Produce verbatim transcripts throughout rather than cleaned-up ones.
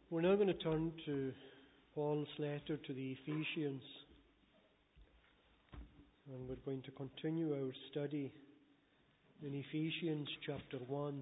We're now going to turn to Paul's letter to the Ephesians, and we're going to continue our study in Ephesians chapter one.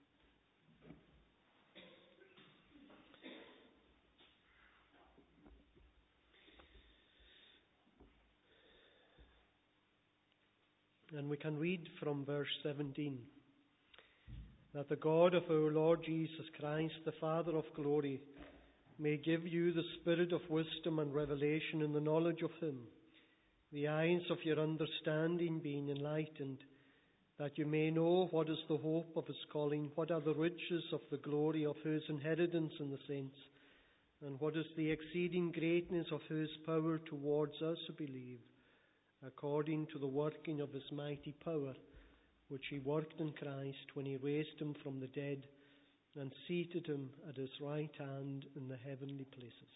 And we can read from verse seventeen. That the God of our Lord Jesus Christ, the Father of glory, may give you the spirit of wisdom and revelation in the knowledge of Him, the eyes of your understanding being enlightened, that you may know what is the hope of His calling, what are the riches of the glory of His inheritance in the saints, and what is the exceeding greatness of His power towards us who believe, according to the working of His mighty power, which He worked in Christ when He raised Him from the dead and seated Him at His right hand in the heavenly places.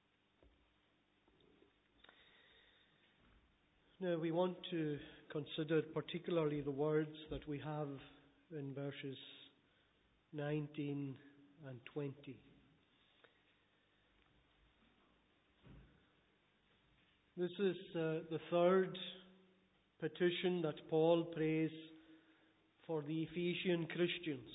Now we want to consider particularly the words that we have in verses nineteen and twenty. This is uh, the third petition that Paul prays for the Ephesian Christians.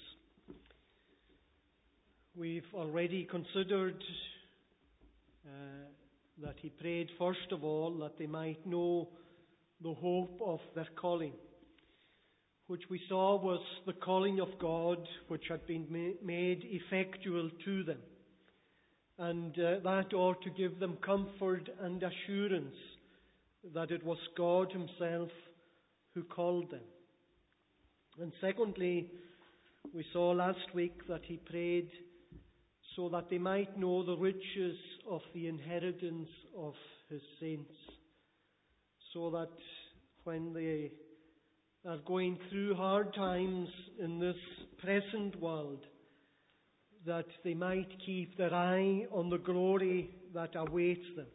We've already considered uh, that he prayed first of all that they might know the hope of their calling, which we saw was the calling of God which had been ma- made effectual to them. And uh, that ought to give them comfort and assurance that it was God Himself who called them. And secondly, we saw last week that he prayed so that they might know the riches of the inheritance of His saints, so that when they are going through hard times in this present world, that they might keep their eye on the glory that awaits them.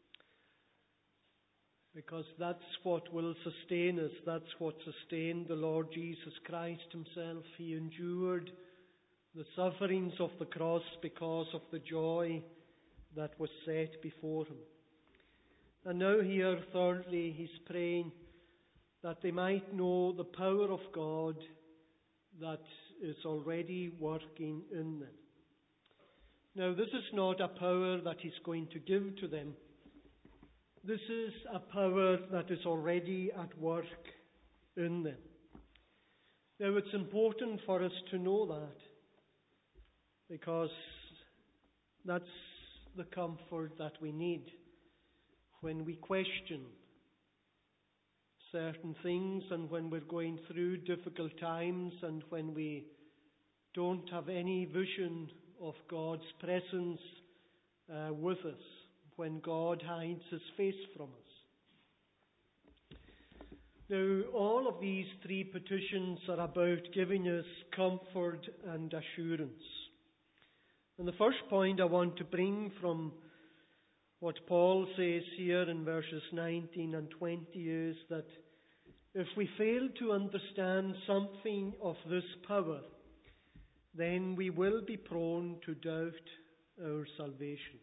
Because that's what will sustain us. That's what sustained the Lord Jesus Christ Himself. He endured the sufferings of the cross because of the joy that was set before Him. And now here, thirdly, He's praying that they might know the power of God that is already working in them. Now, this is not a power that He's going to give to them. This is a power that is already at work in them. Now, it's important for us to know that, because that's the comfort that we need when we question certain things and when we're going through difficult times and when we don't have any vision of God's presence uh, with us, when God hides His face from us. Now, all of these three petitions are about giving us comfort and assurance. And the first point I want to bring from what Paul says here in verses nineteen and twenty is that if we fail to understand something of this power, then we will be prone to doubt our salvation.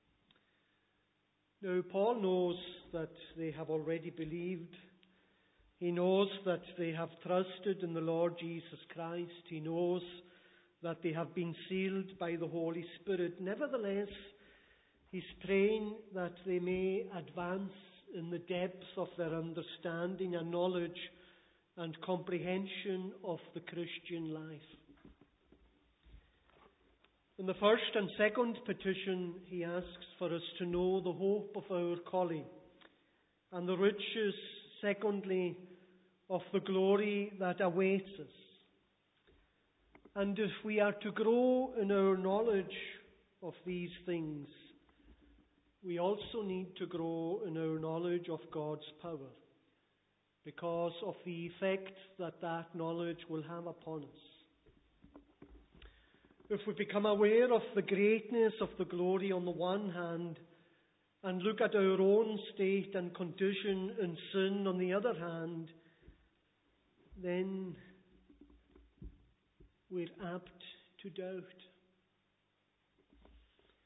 Now, Paul knows that they have already believed. He knows that they have trusted in the Lord Jesus Christ. He knows that they have been sealed by the Holy Spirit. Nevertheless, he's praying that they may advance in the depths of their understanding and knowledge and comprehension of the Christian life. In the first and second petition, he asks for us to know the hope of our calling and the riches, secondly, of the glory that awaits us. And if we are to grow in our knowledge of these things, we also need to grow in our knowledge of God's power, because of the effect that that knowledge will have upon us. If we become aware of the greatness of the glory on the one hand, and look at our own state and condition in sin on the other hand, then we're apt to doubt.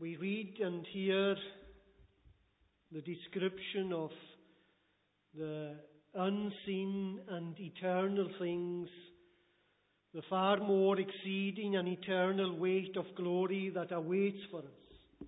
we read and hear the description of the unseen and eternal things, the far more exceeding and eternal weight of glory that awaits for us.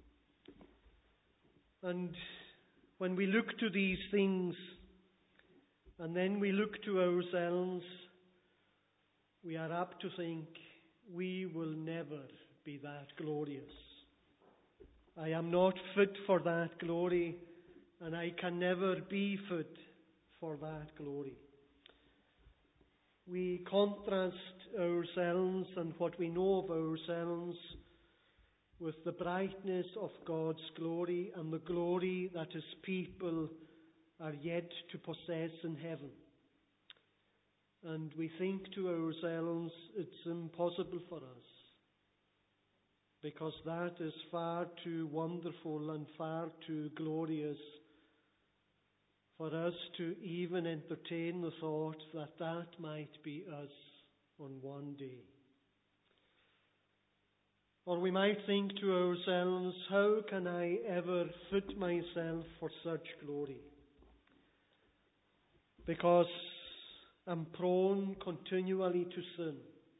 And when we look to these things, and then we look to ourselves, we are apt to think, we will never be that glorious. I am not fit for that glory, and I can never be fit for that glory. We contrast ourselves and what we know of ourselves with the brightness of God's glory and the glory that His people are yet to possess in heaven. And we think to ourselves, it's impossible for us, because that is far too wonderful and far too glorious for us to even entertain the thought that that might be us on one day. Or we might think to ourselves, how can I ever fit myself for such glory? Because I'm prone continually to sin.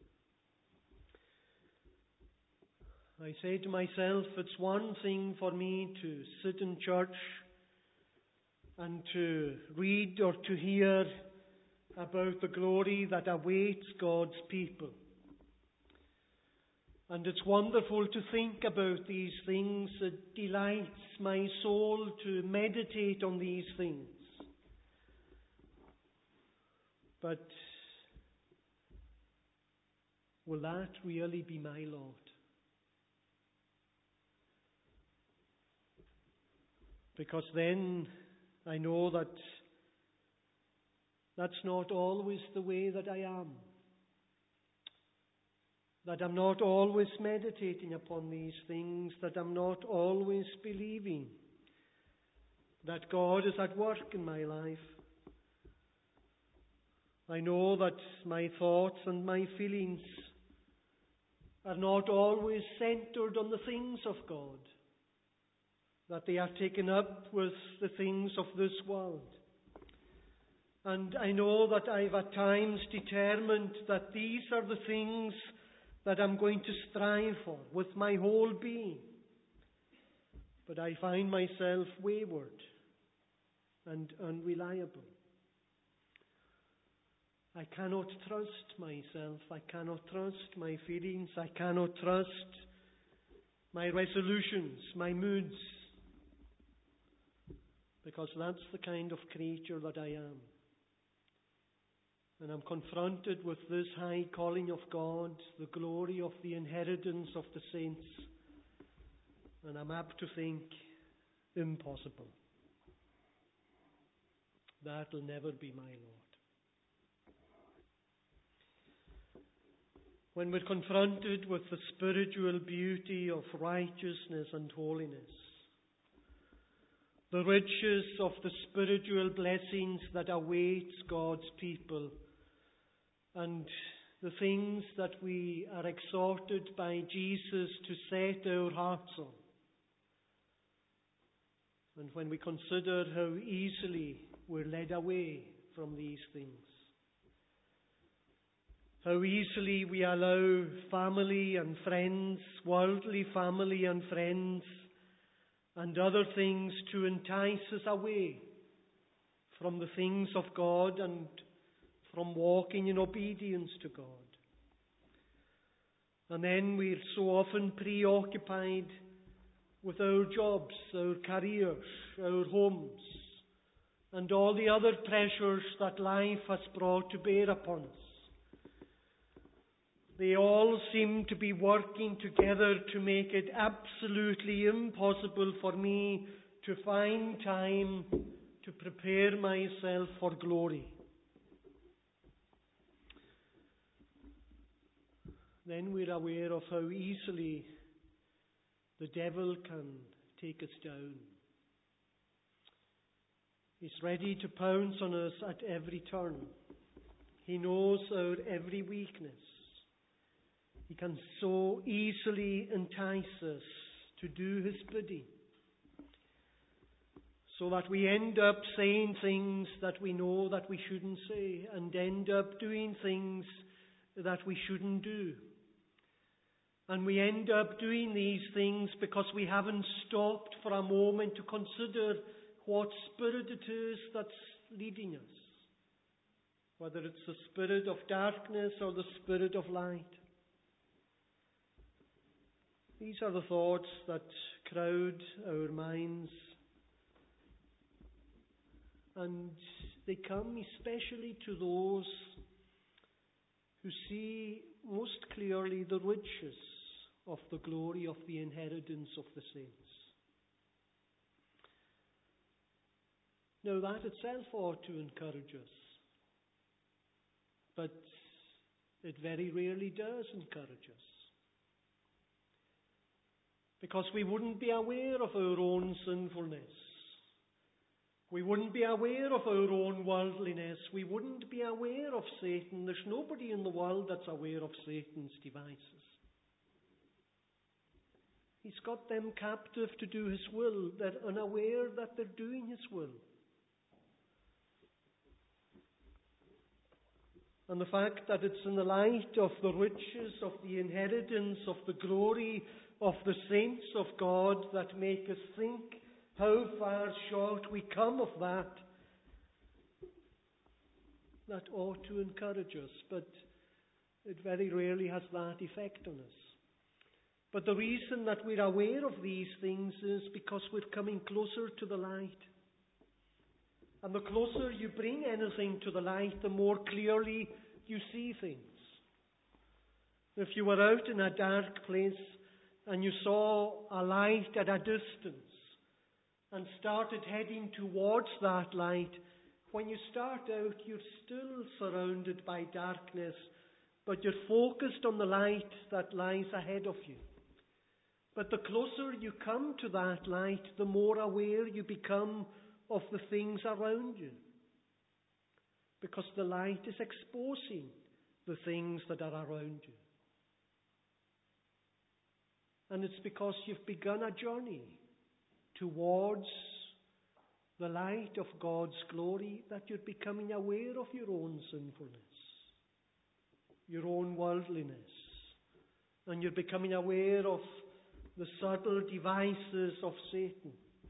I say to myself, it's one thing for me to sit in church and to read or to hear about the glory that awaits God's people. And it's wonderful to think about these things. It delights my soul to meditate on these things. But will that really be my lot? Because then I know that that's not always the way that I am. That I'm not always meditating upon these things, that I'm not always believing that God is at work in my life. I know that my thoughts and my feelings are not always centered on the things of God, that they are taken up with the things of this world. And I know that I've at times determined that these are the things that I'm going to strive for with my whole being. But I find myself wayward and unreliable. I cannot trust myself. I cannot trust my feelings. I cannot trust my resolutions, my moods. Because that's the kind of creature that I am. And I'm confronted with this high calling of God, the glory of the inheritance of the saints. And I'm apt to think, impossible. That'll never be my lot. When we're confronted with the spiritual beauty of righteousness and holiness, the riches of the spiritual blessings that awaits God's people, and the things that we are exhorted by Jesus to set our hearts on. And when we consider how easily we're led away from these things, how easily we allow family and friends, worldly family and friends, and other things to entice us away from the things of God and from walking in obedience to God. And then we're so often preoccupied with our jobs, our careers, our homes, and all the other pressures that life has brought to bear upon us. They all seem to be working together to make it absolutely impossible for me to find time to prepare myself for glory. Then we're aware of how easily the devil can take us down. He's ready to pounce on us at every turn. He knows our every weakness. He can so easily entice us to to do His bidding, so that we end up saying things that we know that we shouldn't say, and end up doing things that we shouldn't do. And we end up doing these things because we haven't stopped for a moment to consider what spirit it is that's leading us, whether it's the spirit of darkness or the spirit of light. These are the thoughts that crowd our minds, and they come especially to those who see most clearly the riches of the glory of the inheritance of the saints. Now that itself ought to encourage us, but it very rarely does encourage us, because we wouldn't be aware of our own sinfulness. We wouldn't be aware of our own worldliness. We wouldn't be aware of Satan. There's nobody in the world that's aware of Satan's devices. He's got them captive to do his will. They're unaware that they're doing his will. And the fact that it's in the light of the riches of the inheritance of the glory of the saints of God that make us think how far short we come of that, that ought to encourage us, but it very rarely has that effect on us. But the reason that we're aware of these things is because we're coming closer to the light. And the closer you bring anything to the light, the more clearly you see things. If you were out in a dark place and you saw a light at a distance and started heading towards that light, when you start out, you're still surrounded by darkness, but you're focused on the light that lies ahead of you. But the closer you come to that light, the more aware you become of the things around you, because the light is exposing the things that are around you. And it's because you've begun a journey towards the light of God's glory that you're becoming aware of your own sinfulness, your own worldliness, and you're becoming aware of the subtle devices of Satan.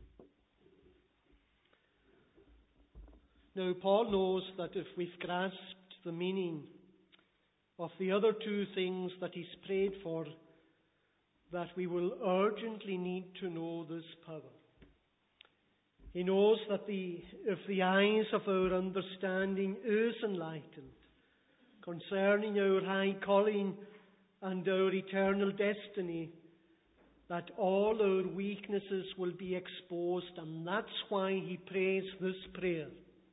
Now, Paul knows that if we've grasped the meaning of the other two things that he's prayed for, that we will urgently need to know this power. He knows that the, if the eyes of our understanding is enlightened concerning our high calling and our eternal destiny, that all our weaknesses will be exposed, and that's why he prays this prayer.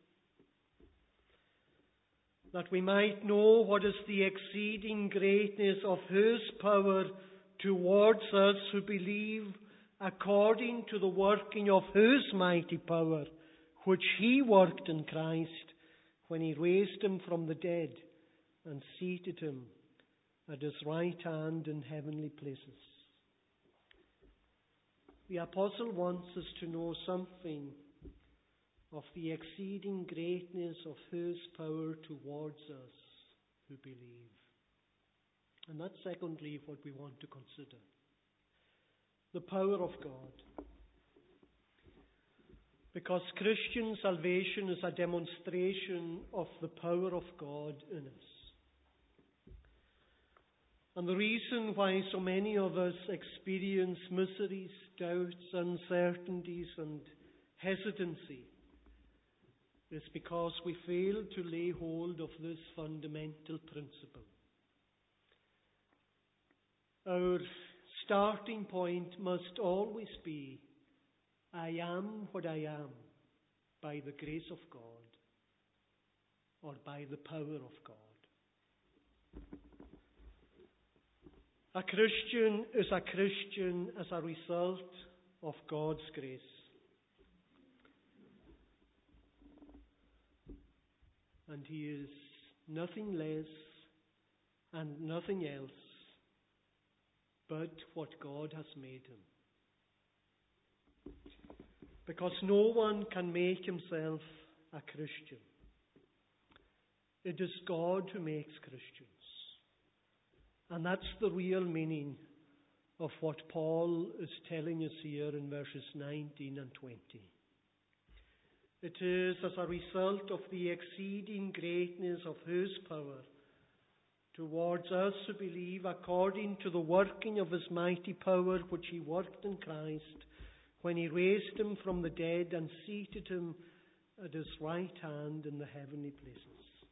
That we might know what is the exceeding greatness of his power towards us who believe, according to the working of his mighty power, which he worked in Christ when he raised him from the dead and seated him at his right hand in heavenly places. The apostle wants us to know something of the exceeding greatness of his power towards us who believe. And that's secondly what we want to consider. The power of God. Because Christian salvation is a demonstration of the power of God in us. And the reason why so many of us experience miseries, doubts, uncertainties, and hesitancy is because we fail to lay hold of this fundamental principle. Our starting point must always be, I am what I am by the grace of God or by the power of God. A Christian is a Christian as a result of God's grace. And he is nothing less and nothing else but what God has made him. Because no one can make himself a Christian. It is God who makes Christians. And that's the real meaning of what Paul is telling us here in verses nineteen and twenty. It is as a result of the exceeding greatness of his power towards us who believe, according to the working of his mighty power which he worked in Christ when he raised him from the dead and seated him at his right hand in the heavenly places.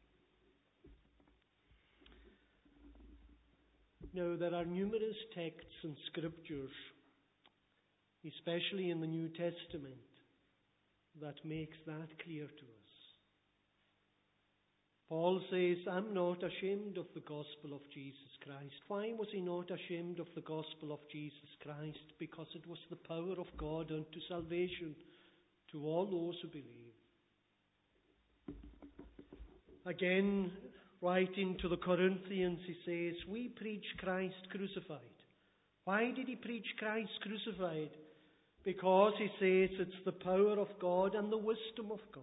Now, there are numerous texts and scriptures, especially in the New Testament, that makes that clear to us. Paul says, I'm not ashamed of the gospel of Jesus Christ. Why was he not ashamed of the gospel of Jesus Christ? Because it was the power of God unto salvation to all those who believe. Again, writing to the Corinthians, he says, we preach Christ crucified. Why did he preach Christ crucified? Because, he says, it's the power of God and the wisdom of God.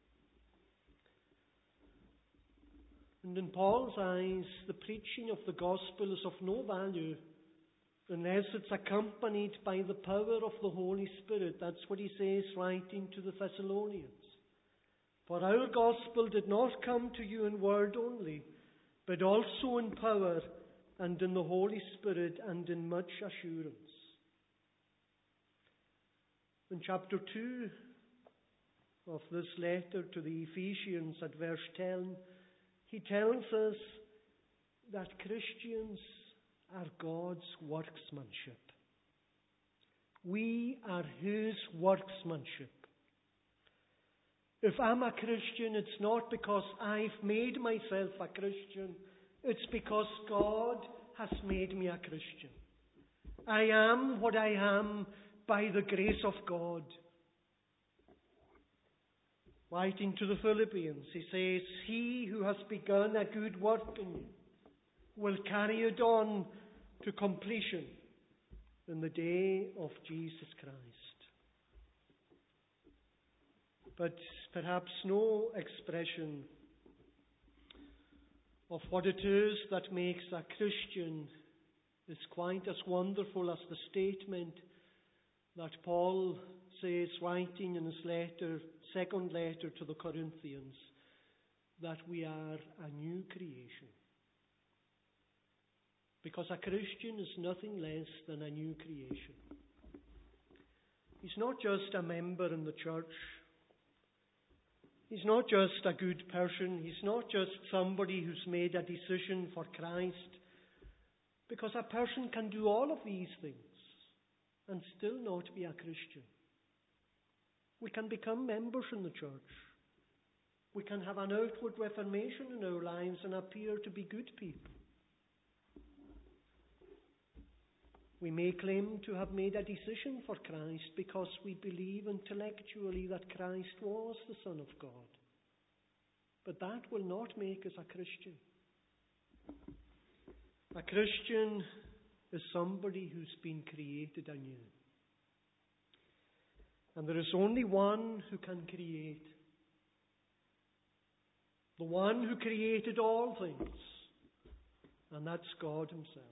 And in Paul's eyes, the preaching of the gospel is of no value unless it's accompanied by the power of the Holy Spirit. That's what he says, writing to the Thessalonians. For our gospel did not come to you in word only, but also in power and in the Holy Spirit and in much assurance. In chapter two of this letter to the Ephesians at verse ten, he tells us that Christians are God's workmanship. We are his workmanship. If I'm a Christian, it's not because I've made myself a Christian. It's because God has made me a Christian. I am what I am by the grace of God. Writing to the Philippians, he says, he who has begun a good work in you will carry it on to completion in the day of Jesus Christ. But perhaps no expression of what it is that makes a Christian is quite as wonderful as the statement that Paul says, writing in his letter, second letter to the Corinthians, that we are a new creation. Because a Christian is nothing less than a new creation. He's not just a member in the church. He's not just a good person. He's not just somebody who's made a decision for Christ. Because a person can do all of these things and still not be a Christian. We can become members in the church. We can have an outward reformation in our lives and appear to be good people. We may claim to have made a decision for Christ because we believe intellectually that Christ was the Son of God. But that will not make us a Christian. A Christian is somebody who's been created anew. And there is only one who can create. The one who created all things. And that's God himself.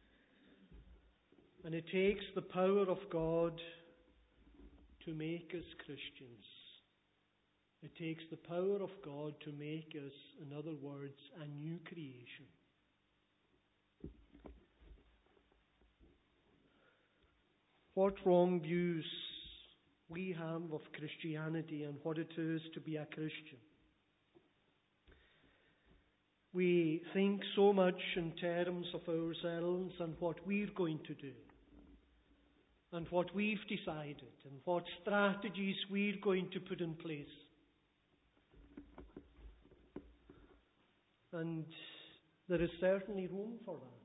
And it takes the power of God to make us Christians. It takes the power of God to make us, in other words, a new creation. What wrong views we have of Christianity and what it is to be a Christian. We think so much in terms of ourselves and what we're going to do, and what we've decided, and what strategies we're going to put in place. And there is certainly room for that.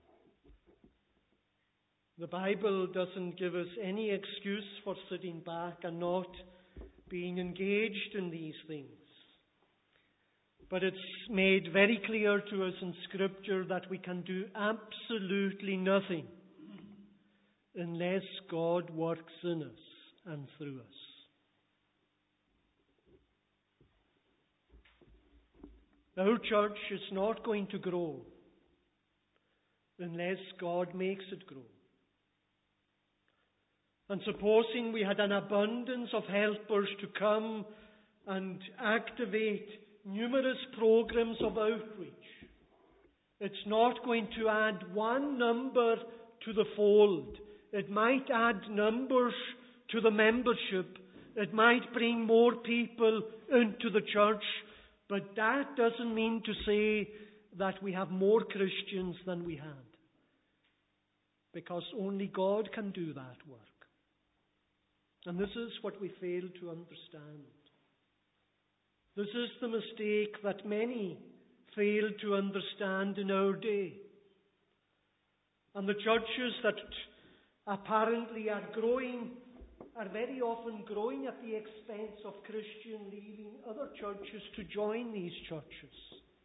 The Bible doesn't give us any excuse for sitting back and not being engaged in these things. But it's made very clear to us in Scripture that we can do absolutely nothing unless God works in us and through us. Our church is not going to grow unless God makes it grow. And supposing we had an abundance of helpers to come and activate numerous programs of outreach, it's not going to add one number to the fold. It might add numbers to the membership. It might bring more people into the church. But that doesn't mean to say that we have more Christians than we had. Because only God can do that work. And this is what we fail to understand. This is the mistake that many fail to understand in our day. And the churches that apparently are growing are very often growing at the expense of Christians leaving other churches to join these churches.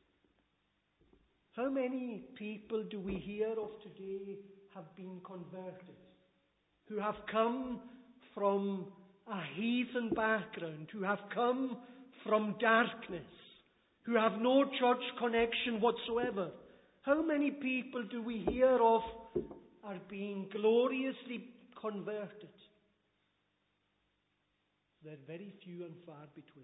How many people do we hear of today have been converted, who have come from a heathen background, who have come from darkness, who have no church connection whatsoever? How many people do we hear of are being gloriously converted? They're very few and far between.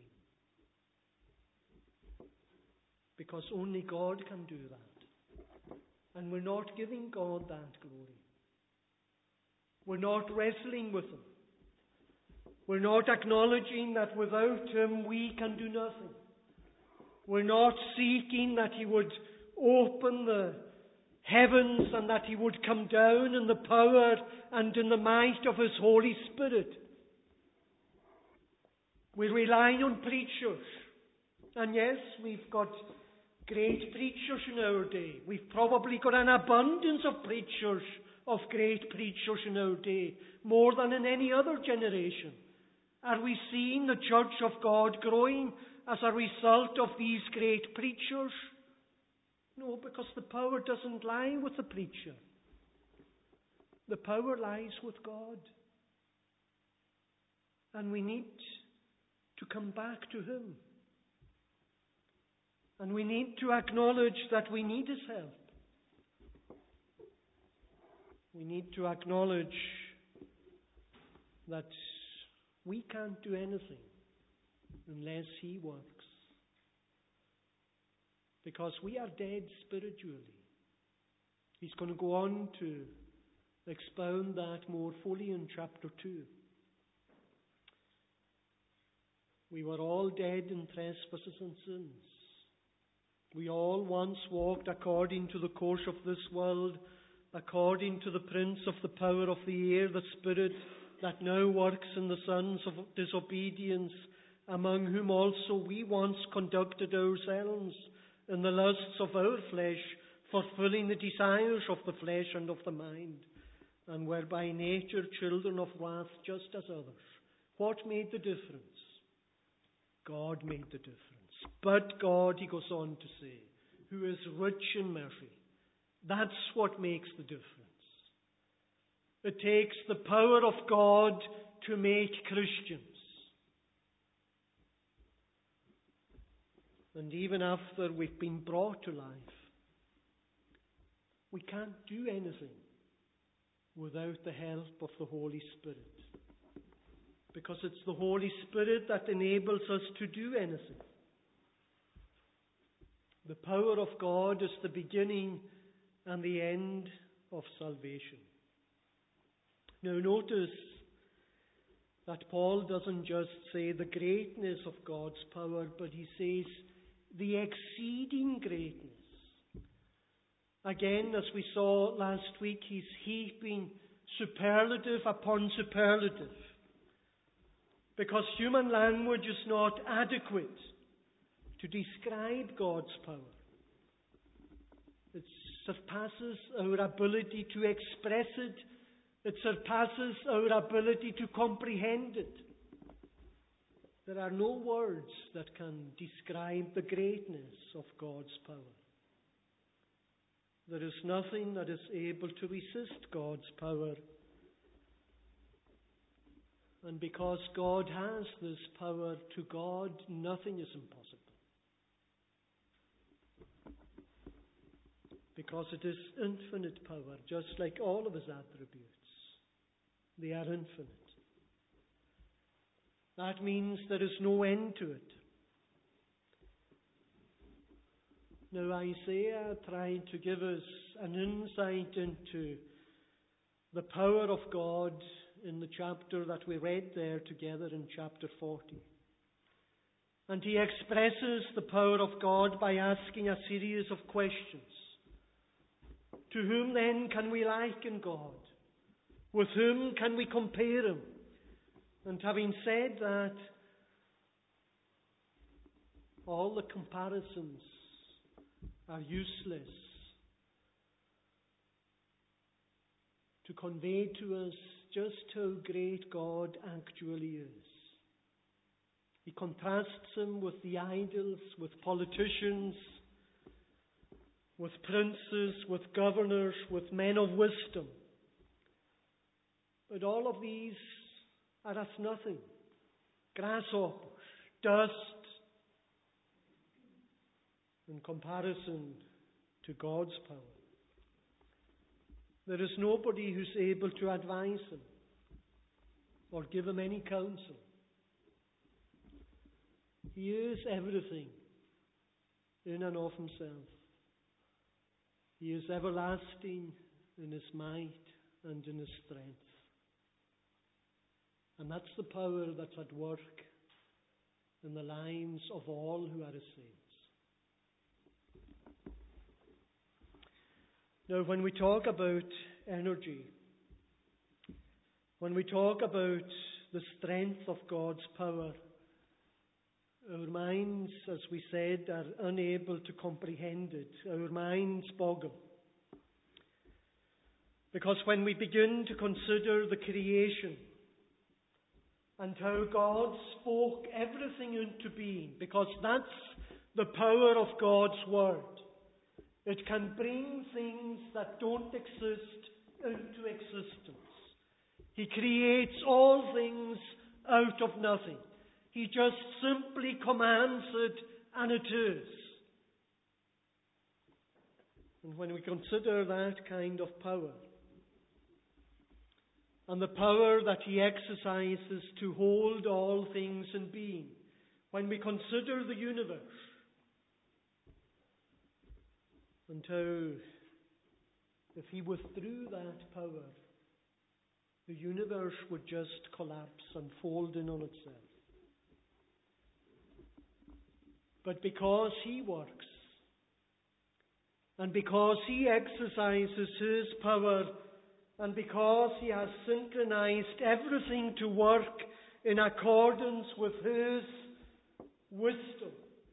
Because only God can do that. And we're not giving God that glory. We're not wrestling with Him. We're not acknowledging that without Him we can do nothing. We're not seeking that He would open the heavens and that He would come down in the power and in the might of His Holy Spirit. We're relying on preachers. And yes, we've got great preachers in our day. We've probably got an abundance of preachers, of great preachers in our day, more than in any other generation. Are we seeing the church of God growing as a result of these great preachers? No, because the power doesn't lie with the preacher. The power lies with God. And we need to come back to Him. And we need to acknowledge that we need His help. We need to acknowledge that we can't do anything unless He works. Because we are dead spiritually. He's going to go on to expound that more fully in chapter two. We were all dead in trespasses and sins. We all once walked according to the course of this world, according to the prince of the power of the air, the spirit that now works in the sons of disobedience, among whom also we once conducted ourselves in the lusts of our flesh, fulfilling the desires of the flesh and of the mind, and were by nature children of wrath just as others. What made the difference? God made the difference. But God, he goes on to say, who is rich in mercy. That's what makes the difference. It takes the power of God to make Christians. And even after we've been brought to life, we can't do anything without the help of the Holy Spirit. Because it's the Holy Spirit that enables us to do anything. The power of God is the beginning and the end of salvation. Now notice that Paul doesn't just say the greatness of God's power, but he says the exceeding greatness. Again, as we saw last week, he's heaping superlative upon superlative. Because human language is not adequate to describe God's power. It surpasses our ability to express it. It surpasses our ability to comprehend it. There are no words that can describe the greatness of God's power. There is nothing that is able to resist God's power. And because God has this power, to God nothing is impossible. Because it is infinite power, just like all of his attributes. They are infinite. That means there is no end to it. Now Isaiah tried to give us an insight into the power of God in the chapter that we read there together in chapter forty. And he expresses the power of God by asking a series of questions. To whom then can we liken God? With whom can we compare him? And having said that, all the comparisons are useless to convey to us just how great God actually is. He contrasts him with the idols, with politicians, with princes, with governors, with men of wisdom. But all of these are as nothing. Grasshoppers, dust, in comparison to God's power. There is nobody who's able to advise him or give him any counsel. He is everything in and of himself. He is everlasting in his might and in his strength. And that's the power that's at work in the lives of all who are his saints. Now, when we talk about energy, when we talk about the strength of God's power, our minds, as we said, are unable to comprehend it. Our minds boggle. Because when we begin to consider the creation and how God spoke everything into being, because that's the power of God's word. It can bring things that don't exist into existence. He creates all things out of nothing. He just simply commands it, and it is. And when we consider that kind of power, and the power that he exercises to hold all things in being, when we consider the universe, and how, if he withdrew that power, the universe would just collapse and fold in on itself. But because he works, and because he exercises his power, and because he has synchronized everything to work in accordance with his wisdom,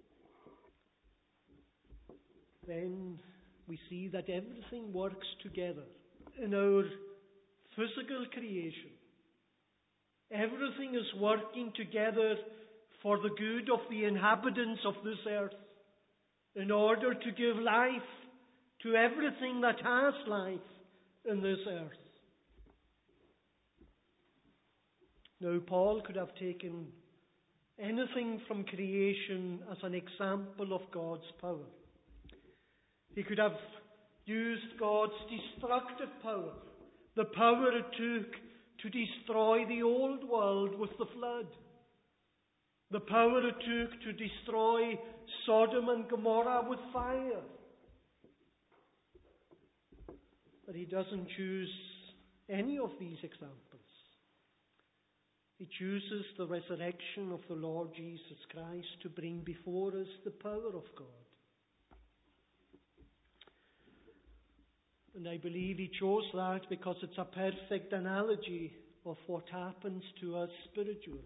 then we see that everything works together in our physical creation. Everything is working together for the good of the inhabitants of this earth, in order to give life to everything that has life in this earth. Now, Paul could have taken anything from creation as an example of God's power. He could have used God's destructive power, the power it took to destroy the old world with the flood, the power it took to destroy Sodom and Gomorrah with fire. But he doesn't choose any of these examples. He chooses the resurrection of the Lord Jesus Christ to bring before us the power of God. And I believe he chose that because it's a perfect analogy of what happens to us spiritually.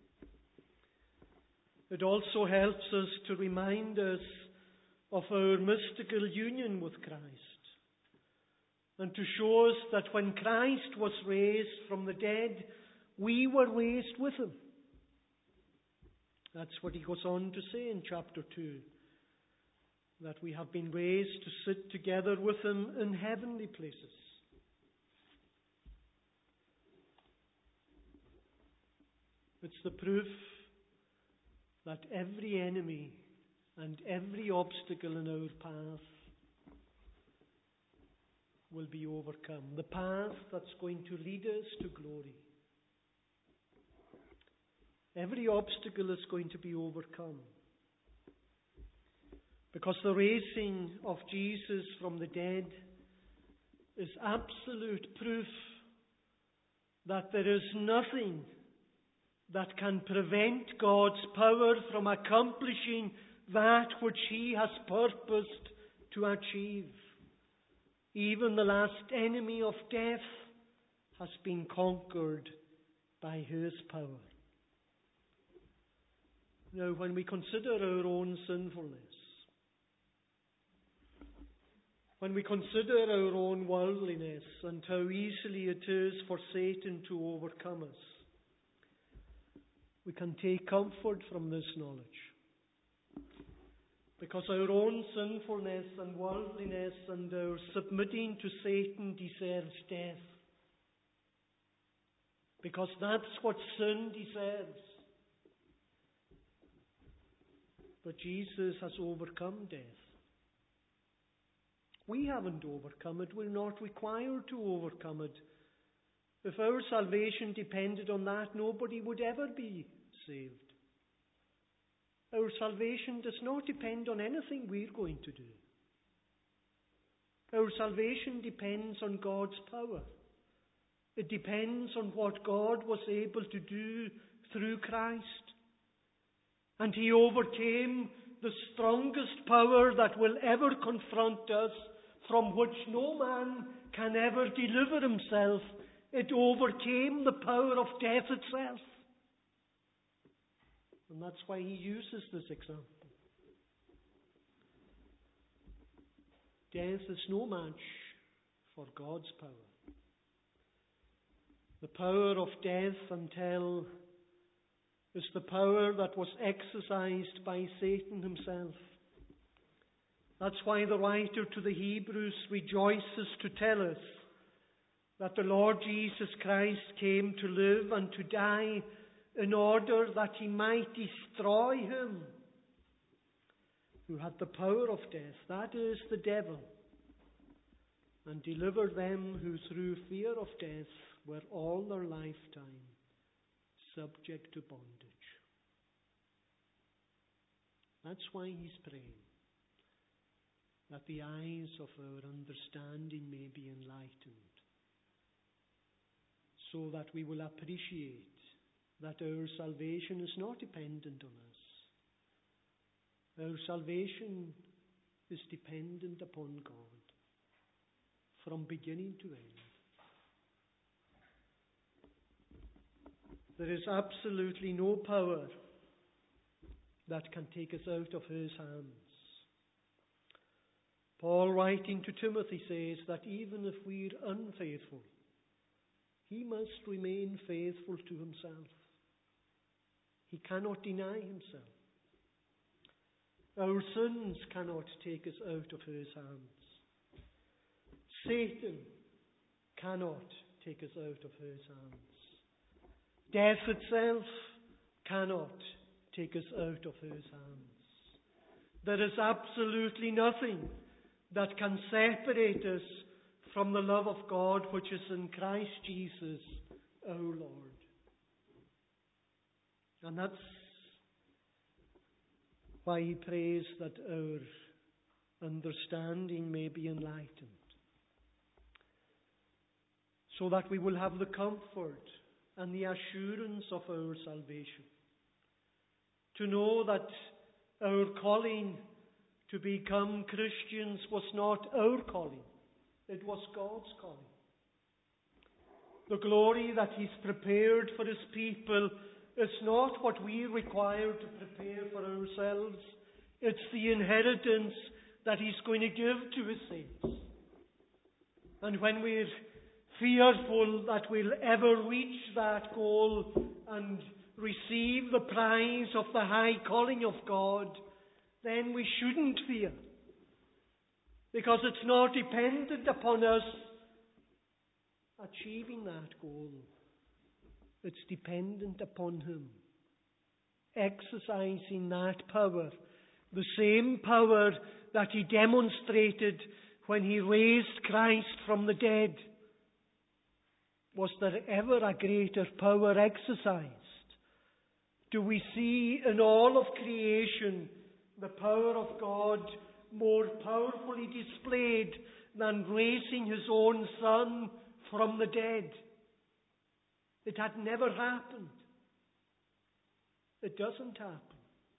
It also helps us to remind us of our mystical union with Christ, and to show us that when Christ was raised from the dead, we were raised with him. That's what he goes on to say in chapter two, that we have been raised to sit together with him in heavenly places. It's the proof that every enemy and every obstacle in our path will be overcome. The path that's going to lead us to glory. Every obstacle is going to be overcome. Because the raising of Jesus from the dead is absolute proof that there is nothing that can prevent God's power from accomplishing that which He has purposed to achieve. Even the last enemy of death has been conquered by His power. Now, when we consider our own sinfulness, when we consider our own worldliness and how easily it is for Satan to overcome us, we can take comfort from this knowledge. Because our own sinfulness and worldliness and our submitting to Satan deserves death. Because that's what sin deserves. But Jesus has overcome death. We haven't overcome it. We're not required to overcome it. If our salvation depended on that, nobody would ever be saved. Our salvation does not depend on anything we're going to do. Our salvation depends on God's power. It depends on what God was able to do through Christ. And He overcame the strongest power that will ever confront us, from which no man can ever deliver himself. It overcame the power of death itself. And that's why He uses this example. Death is no match for God's power. The power of death and hell is the power that was exercised by Satan himself. That's why the writer to the Hebrews rejoices to tell us that the Lord Jesus Christ came to live and to die in order that He might destroy him who had the power of death, that is, the devil, and deliver them who through fear of death were all their lifetime subject to bondage. That's why He's praying, that the eyes of our understanding may be enlightened, so that we will appreciate that our salvation is not dependent on us. Our salvation is dependent upon God from beginning to end. There is absolutely no power that can take us out of His hands. Paul, writing to Timothy, says that even if we're unfaithful, he must remain faithful to himself. He cannot deny himself. Our sins cannot take us out of His hands. Satan cannot take us out of His hands. Death itself cannot take us out of His hands. There is absolutely nothing that can separate us from the love of God which is in Christ Jesus our Lord. And that's why he prays that our understanding may be enlightened, so that we will have the comfort and the assurance of our salvation, to know that our calling to become Christians was not our calling, it was God's calling. The glory that He's prepared for His people is not what we require to prepare for ourselves. It's the inheritance that He's going to give to His saints. And when we're fearful that we'll ever reach that goal and receive the prize of the high calling of God, then we shouldn't fear. Because it's not dependent upon us achieving that goal. It's dependent upon Him exercising that power, the same power that He demonstrated when He raised Christ from the dead. Was there ever a greater power exercised? Do we see in all of creation the power of God more powerfully displayed than raising His own Son from the dead? It had never happened. It doesn't happen.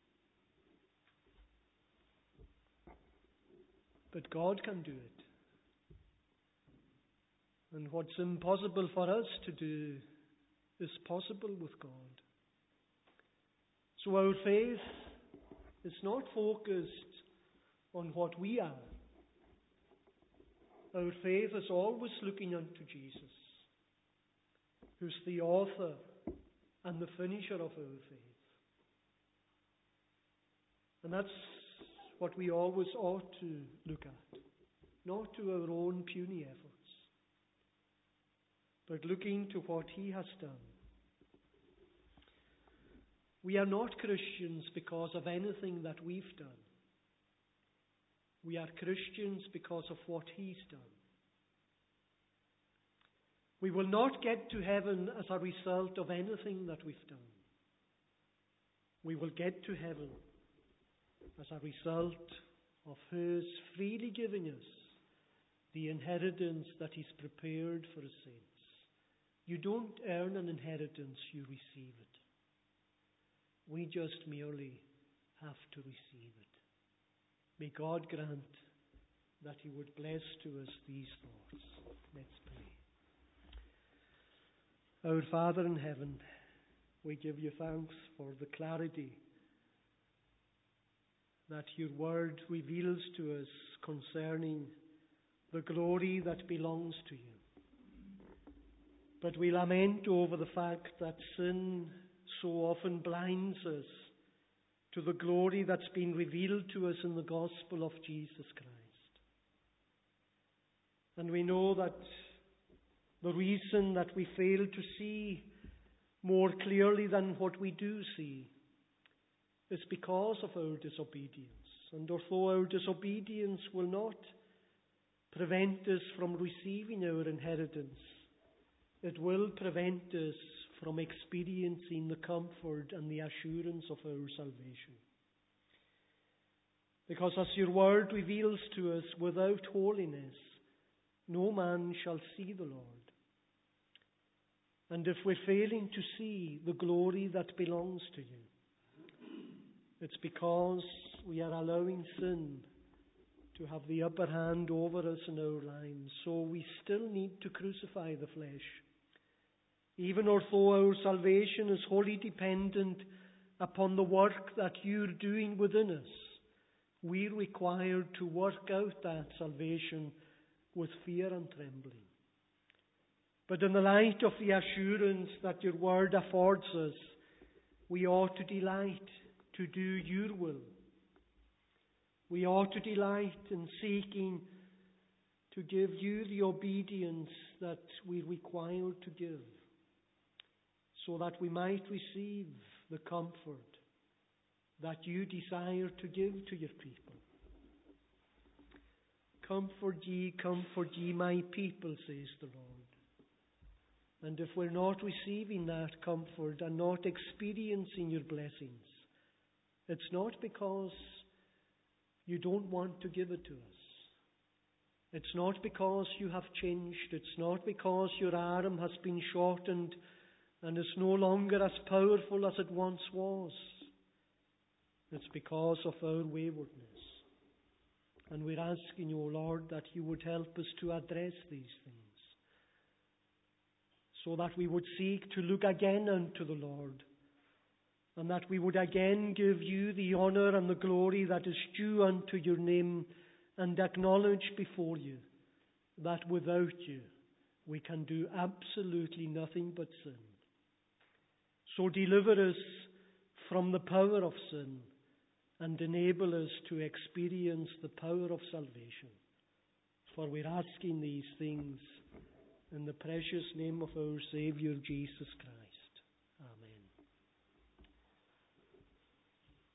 But God can do it. And what's impossible for us to do is possible with God. So our faith is not focused on what we are. Our faith is always looking unto Jesus, who's the author and the finisher of our faith. And that's what we always ought to look at, not to our own puny efforts, but looking to what He has done. We are not Christians because of anything that we've done. We are Christians because of what He's done. We will not get to heaven as a result of anything that we've done. We will get to heaven as a result of His freely giving us the inheritance that He's prepared for His saints. You don't earn an inheritance, you receive it. We just merely have to receive it. May God grant that He would bless to us these thoughts. Let's pray. Our Father in heaven, we give You thanks for the clarity that Your word reveals to us concerning the glory that belongs to You. But we lament over the fact that sin so often blinds us to the glory that's been revealed to us in the gospel of Jesus Christ. And we know that the reason that we fail to see more clearly than what we do see is because of our disobedience. And although our disobedience will not prevent us from receiving our inheritance, it will prevent us from experiencing the comfort and the assurance of our salvation. Because as Your word reveals to us, without holiness, no man shall see the Lord. And if we're failing to see the glory that belongs to You, it's because we are allowing sin to have the upper hand over us in our lives. So we still need to crucify the flesh. Even although our salvation is wholly dependent upon the work that You're doing within us, we're required to work out that salvation with fear and trembling. But in the light of the assurance that Your word affords us, we ought to delight to do Your will. We ought to delight in seeking to give You the obedience that we're required to give, so that we might receive the comfort that You desire to give to Your people. Comfort ye, comfort ye, my people, says the Lord. And if we're not receiving that comfort and not experiencing Your blessings, it's not because You don't want to give it to us. It's not because You have changed. It's not because Your arm has been shortened and is no longer as powerful as it once was. It's because of our waywardness. And we're asking You, O Lord, that You would help us to address these things, so that we would seek to look again unto the Lord, and that we would again give You the honour and the glory that is due unto Your name, and acknowledge before You that without You we can do absolutely nothing but sin. So deliver us from the power of sin and enable us to experience the power of salvation. For we're asking these things in the precious name of our Saviour Jesus Christ.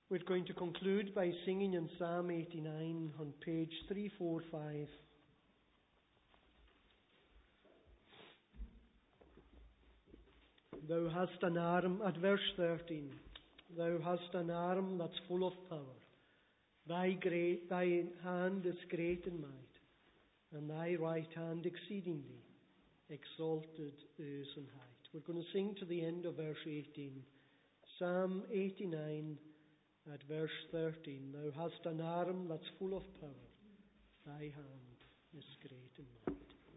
We're going to conclude by singing in Psalm eighty-nine on page three forty-five. Thou hast an arm, at verse thirteen, thou hast an arm that's full of power. Thy great, thy hand is great in might, and thy right hand exceedingly exalted is in height. We're going to sing to the end of verse eighteen. Psalm eighty-nine at verse thirteen. Thou hast an arm that's full of power. Thy hand is great in might.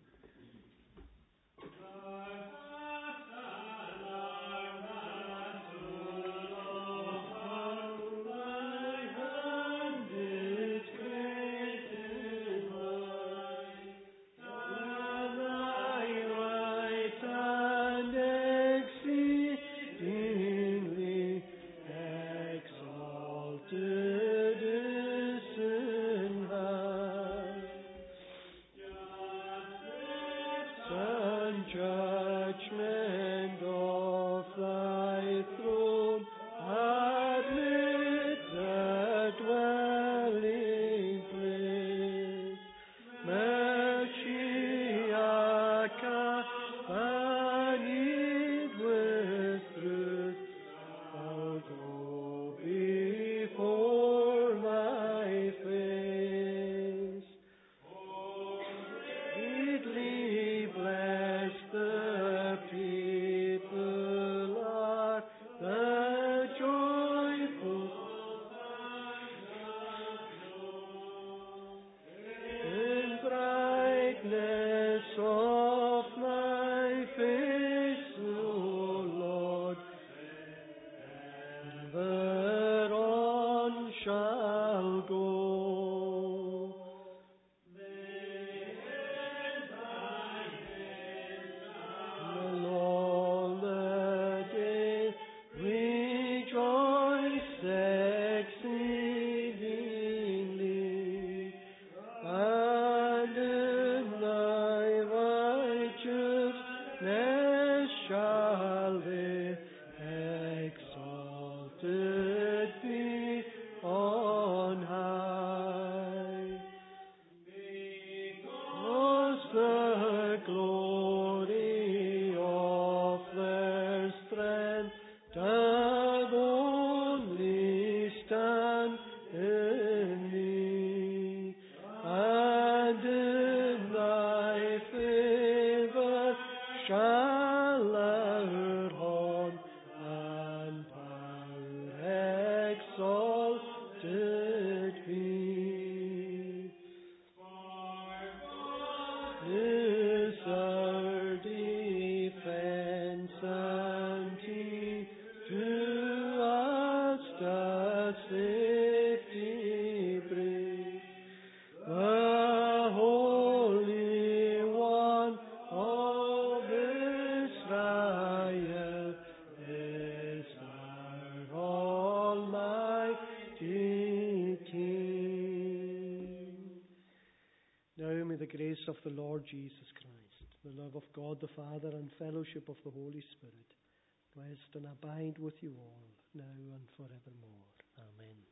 Of the Lord Jesus Christ, the love of God the Father, and fellowship of the Holy Spirit rest and abide with you all, now and forevermore. Amen.